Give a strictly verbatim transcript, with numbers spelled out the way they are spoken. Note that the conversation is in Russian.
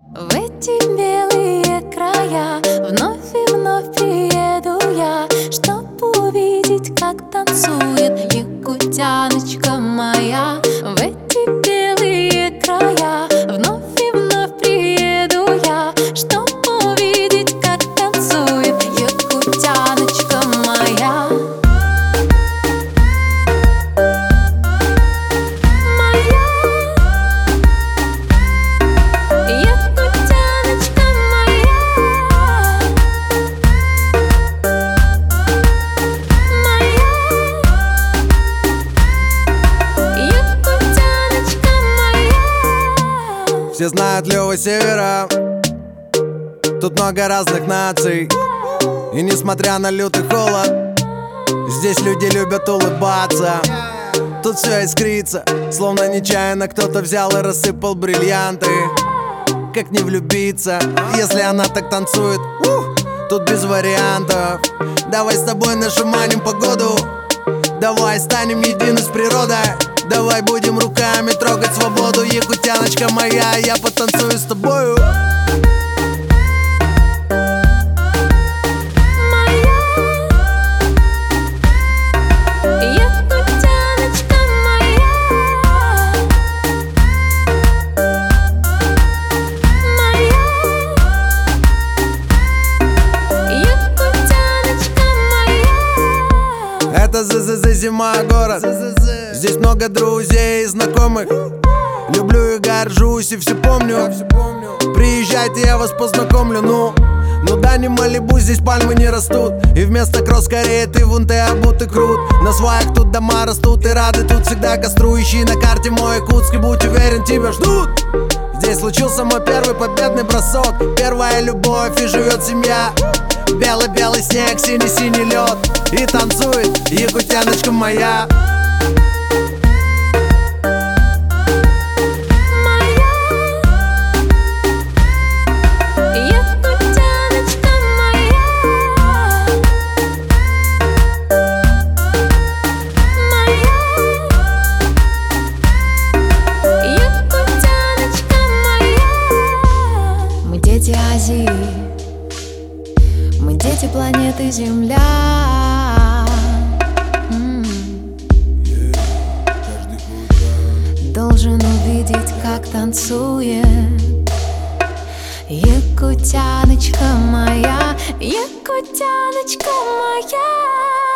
В эти белые края вновь и вновь приеду я, чтоб увидеть, как танцует якутяночка моя. В эти белые края вновь и вновь приеду я, чтоб увидеть, как танцует якутяночка моя. Все знают Лёва Севера, тут много разных наций. И несмотря на лютый холод, здесь люди любят улыбаться. Тут все искрится, словно нечаянно кто-то взял и рассыпал бриллианты. Как не влюбиться, если она так танцует? Ух, тут без вариантов. Давай с тобой нашуманим погоду, давай станем едины с природой. Давай будем руками трогать свободу, якутяночка моя, я потанцую с тобою. Это ЗЗЗ зима город, здесь много друзей и знакомых. Люблю и горжусь и все помню. Приезжайте, я вас познакомлю. Ну, ну да, не Малибу, здесь пальмы не растут. И вместо кросс скорее ты вунты обуты крут. На сваях тут дома растут и рады тут всегда костру. Ищи на карте мой Якутск и будь уверен, тебя ждут. Здесь случился мой первый победный бросок, первая любовь и живет семья. Белый-белый снег, синий-синий лед, и танцует якутяночка моя. Дети Азии, мы дети планеты Земля. М-м. Должен увидеть, как танцует якутяночка моя, якутяночка моя.